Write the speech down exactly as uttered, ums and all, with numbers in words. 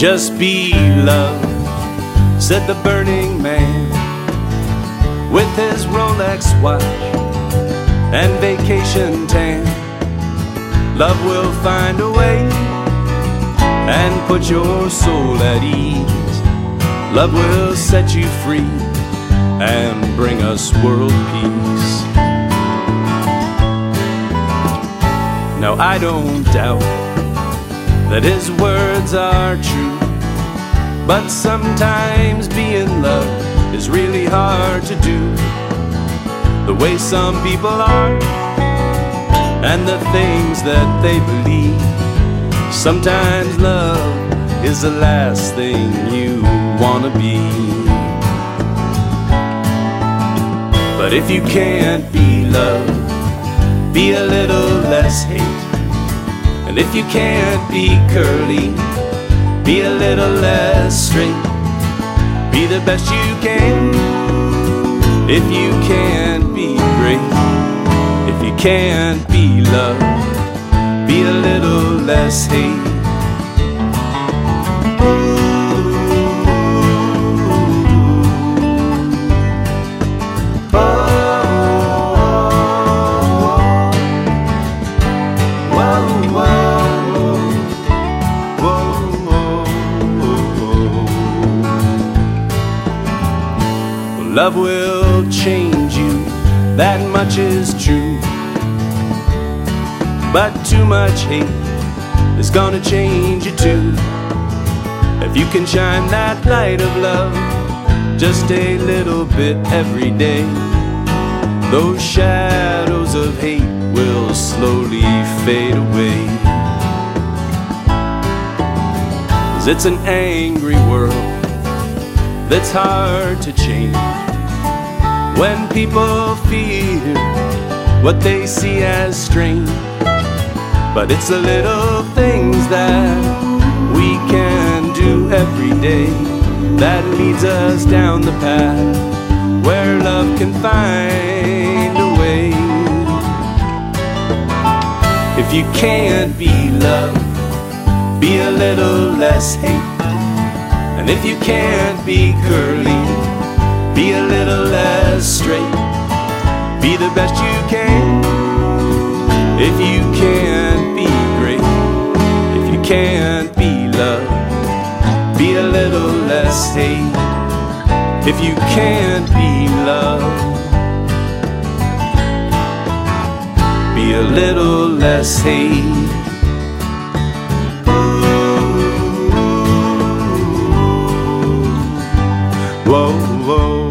Just be love, said the Burning Man, with his Rolex watch and vacation tan. Love will find a way and put your soul at ease. Love will set you free and bring us world peace. Now I don't doubt that his words are true, but sometimes being loved is really hard to do. The way some people are and the things that they believe, sometimes love is the last thing you wanna be. But if you can't be loved, be a little less hate. And if you can't be curly, be a little less straight. Be the best you can. If you can't be great, if you can't be love, be a little less hate. Love will change you, that much is true. But too much hate is gonna change you too. If you can shine that light of love just a little bit every day, those shadows of hate will slowly fade away. 'Cause it's an angry world that's hard to change, when people fear what they see as strange. But it's the little things that we can do every day that leads us down the path where love can find a way. If you can't be love, be a little less hate. And if you can't be curly, be a little less straight. Be the best you can. If you can't be great, if you can't be love, be a little less hate. If you can't be love, be a little less hate. Whoa, whoa.